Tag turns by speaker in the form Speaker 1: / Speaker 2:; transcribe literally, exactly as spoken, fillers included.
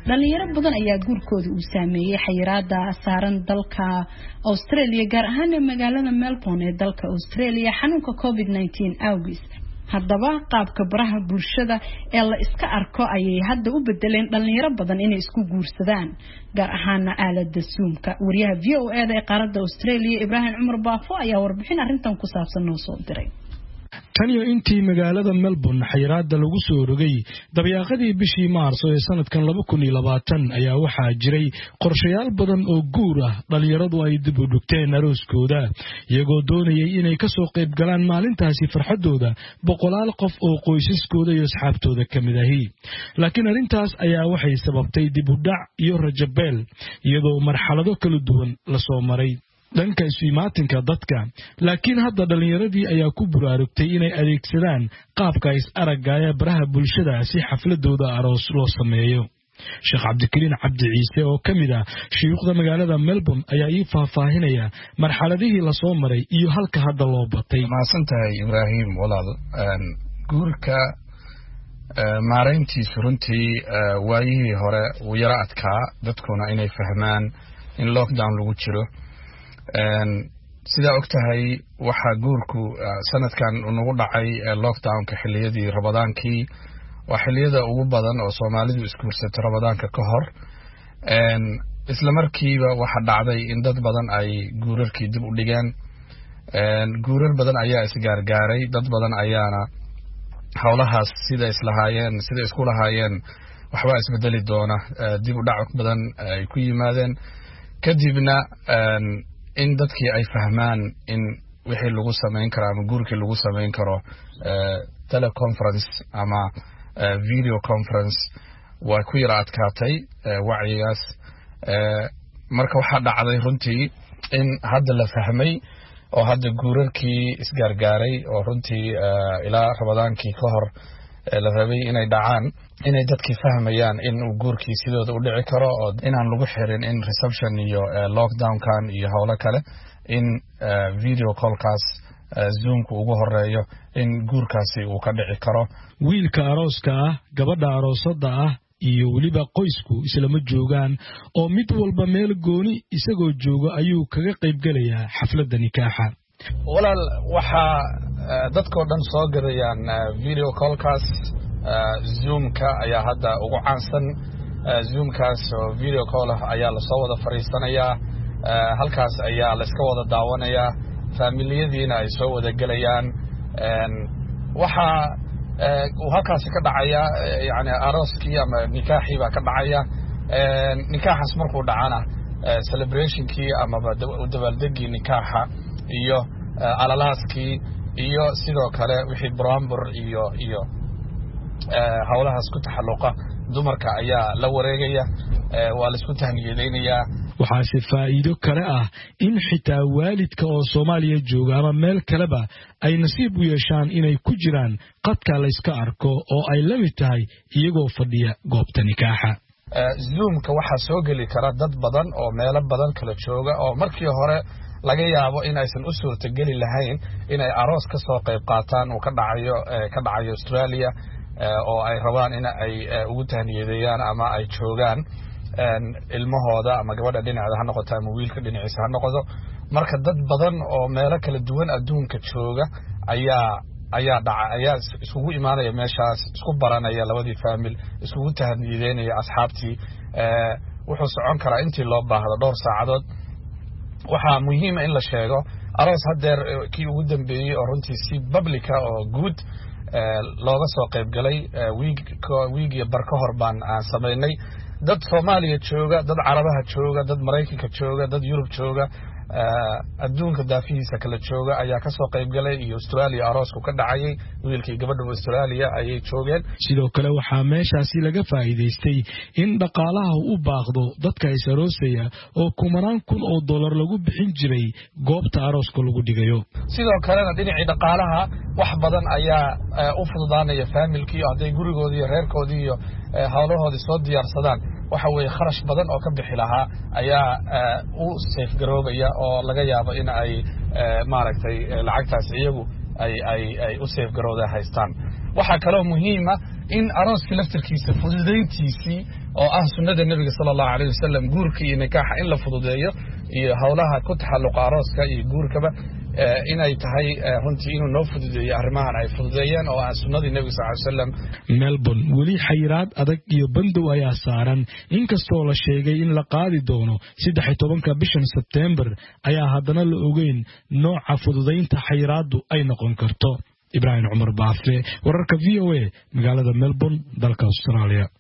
Speaker 1: dhalinyaro badan ayaa guurkooda uu saameeyay xayiraada saaran dalka Australia gaar ahaan magaalada Melbourne ee dalka Australia xanuunka covid nineteen awgis haddaba qaabka baraha bulshada ee la iska arko ayay hadda u bedeleen dhalinyaro badan inay isku guursadaan gaar ahaan aalada Zoom-ka wariyaha V O A ee qaaradda Australia Ibrahim Umar Baafo ayaa warbixin arrintan ku saabsan noo soo diray
Speaker 2: taniyo intii magaalada Melbourne xayiraada lagu soo rogay dabayaaqadii bishii Maarso ee sanadkan laba kun iyo labaatan ayaa waxaa jiray qorshayaal badan oo guur ah dhalinyaradu ay dib u dhigteen arooskooda iyagoo doonayay inay ka soo qayb galaan maalintaasi farxadooda boqolaal qof oo qoysaskooda iyo asxaabtooda kamid ahi laakiin arrintaas ayaa waxay sababtay dib u dhac iyo rajabeel iyadoo marxalado kala duwan la soo maray dhanka ismaatinka dadka laakiin hadda dhalinyaradii ayaa ku buraarugtay inay adeegsadaan qaabka is aragaya baraha bulshada si xafladooda aroos loo sameeyo Sheekh Cabdikariin Cabdi Ciise oo kamid ah shuyuukhda magaalada Melbourne ayaa ii faahfaahinaya marxaladihii la soo maray iyo halka hadda loo batay
Speaker 3: maasantahay Ibrahim walaal guurka maareyntiisu runtii waayihii hore uu yara adkaa dadkuna inay fahmaan in lockdown lagu jiro sida ogtahay waxa guurku sanadkan ugu dhacay lockdown-ka xilliyadii Ramadaankii waa xilliyada ugu badan oo Soomaalidu iskuursato Ramadaanka ka hor isla markiiba waxa dhacday in dad badan ay guurarkii dib u dhigeen guurar badan ayaa isgaargaaray dad badan ayaana hawlahaas sida islahaayeen sida isku lahaayeen waxba isbedeli doona dib u dhac badan ay ku yimaadeen kadibna in dadkii ay fahmaan in wixii lagu sameyn karo ama guurkii lagu sameyn karo teleconference ama video conference waa ku yara adkaatay wacyigaas marka waxa dhacday runtii in hadda la fahmay oo hadda guurarkii isgaargaaray oo runtii ilaa Ramadaankii ka hor la rabay inay dhacaan inay dadkii fahmayaan in uu guurkii sidooda u dhici karo oo inaan lagu xirin in reception iyo lockdown kan iyo hawlo kale in video callkaas Zoom-ku ugu horeeyo in guurkaasi uu ka dhici karo
Speaker 2: wiilka arooska ah gabadha aroosada ah iyo waliba qoysku islama joogaan oo mid walba meel gooni isagoo jooga ayuu kaga qayb galayaa xafladda nikaaxa
Speaker 3: walaal waxa dadkoo dhan soo gadayaan video callkaas Zoom-ka ayaa hadda ugu caansan Zoom-kaas oo video call ayaa la soo wada fariisanayaa halkaas ayaa la iska wada daawanayaa familiyadiina ay soo wada galayaan waxa uu halkaas ka dhacaya yani arooskii ama nikaaxii baa ka dhacaya nikaaxas markuu dhacana celebrationkii ama dabaaldegii nikaaxa iyo alalaaskii iyo sidoo kale wixii brambur iyo iyo hawlahaas ku taxalluqa dumarka ayaa la wareegaya waa la isku tahniyeynaya
Speaker 2: waxaa si faa'iido kale ah in xitaa waalidka oo Soomaaliya jooga ama meel kaleba ay nasiib u yeeshaan inay ku jiraan qadka la iska arko oo ay la mid tahay iyagoo fadhiya goobta nikaaxa
Speaker 3: Zoom-ka waxa soo gali kara dad badan oo meelo badan kala jooga oo markii hore laga yaabo in aysan u suurtagali lahayn inay aroos ka soo qayb qaataan oo ka dhacayo ka dhacayo Australia oo ay rabaan in ay ugu tahniyeeyaan ama ay joogaan ilmahooda ama gabadha dhinaceeda ha noqoto ama wiilka dhinaciisa ha noqdo marka dad badan oo meelo kala duwan adduunka jooga ayaa ayaa dhaca ayaa isugu imaanaya meeshaas isku baranaya labadii family isugu tahniyeynaya asxaabtii wuxuu socon karaa intii loo baahdo dhowr saacadood waxa muhiim ah in la sheego aroos hadeer kii ugu dambeeyay oo runtii si public ah oo good looga soo qayb galay week week iyo bar ka hor baan aan sameynay dad Soomaaliya jooga dad Carabaha jooga dad Mareykanka jooga dad Yurub jooga adduunka daafihiisa kala jooga ayaa ka soo qayb galay iyo Australia aroosku ka dhacay wiilkii gabadha Australia ayay joogeen
Speaker 2: sidoo kale waxaa meeshaasi laga faa'iideystay in dhaqaalaha uu baaqdo dadka is aroosaya oo kumanaan kun oo dollar lagu bixin jiray goobta arooska lagu dhigayo
Speaker 3: sidoo kalena dhinacii dhaqaalaha wax badan ayaa u fududaanaya familkii haday gurigoodii iyo reerkoodii iyo hawlahoodii soo diyaarsadaan waxa weey kharash badan oo ka bixi lahaa ayaa u safe garoobaya oo laga yaabo in ay maaragtay lacagtaas iyagu ay ay ay u safe garooda haystaan waxa kale oo muhiim ah in arooska laftirkiisa fududeyntiisii oo ah sunnada nabiga sallallahu alayhi wasallam guurka iyo nikaaxa in la fududeeyo iyo hawlaha ku taxalluqa arooska iyo guurkaba inay tahay runtii inuu noo fududeeyo arrimahan ay fududeeyeen oo ah sunnadii nabiga sallallahu alayhi wasallam.
Speaker 2: Melbourne weli xayiraad adag iyo bandow ayaa saaran inkastoo la sheegay in la qaadi doono saddex iyo tobanka bishan September ayaa haddana la ogeyn nooca fududeynta xayiraadu ay noqon karto. Ibrahim Umar Baafe wararka V O A magaalada Melbourne dalka Australia.